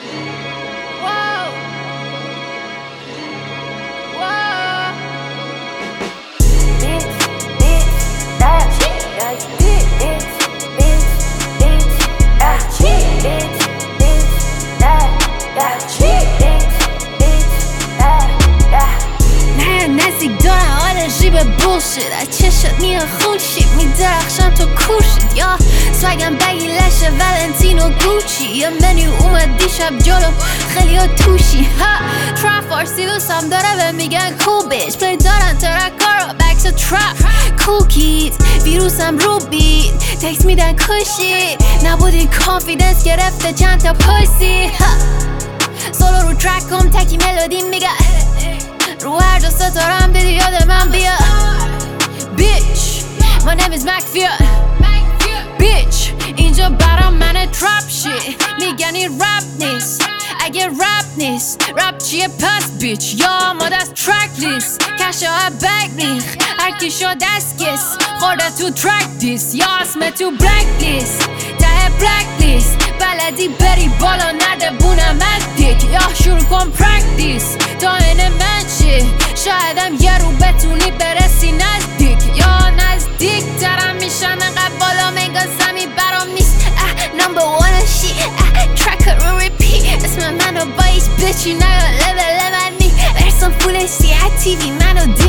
bullshit چشات میاد خونشی میدرخشم تو کوشت یا سوگم بگی لشه ولنتینو گوچی یا منیو اومد دیشب جلو خیلی ها توشی ترپ فارسی دوستم داره به میگن cool bitch پلی دارن ترکارا بکس ترپ کوکیز ویروسم رو بید تکس میدن کشی نبودی کانفیدنس گرفته چند تا پوسی سولو رو ترکم تکی ملودی میگه رو هر جا ستارم دیدی یاد من بیا Bitch My name is McFear Bitch اینجا برام من ترپ شit میگن این رپ نیست اگه رپ نیست رپ چیه پس بیچ یا ما دست ترک لیست کشه ها بگ نیخ هرکی شو دست کس خورده تو ترک دیست یا اسمه تو بلک لیست ته بلک لیست بلدی بری بالا نده بونم از دیک یا شروع کن پرکتیس تا اینه من چی شایدم یه رو بتونی برسی نزدیک یا نزدیک ترم میشم انقدر بالا میگن زمین برام نیست number one shit track رو repeat اسم منو با ایش بچی نیا level منی برسم فول سیه تیوی منو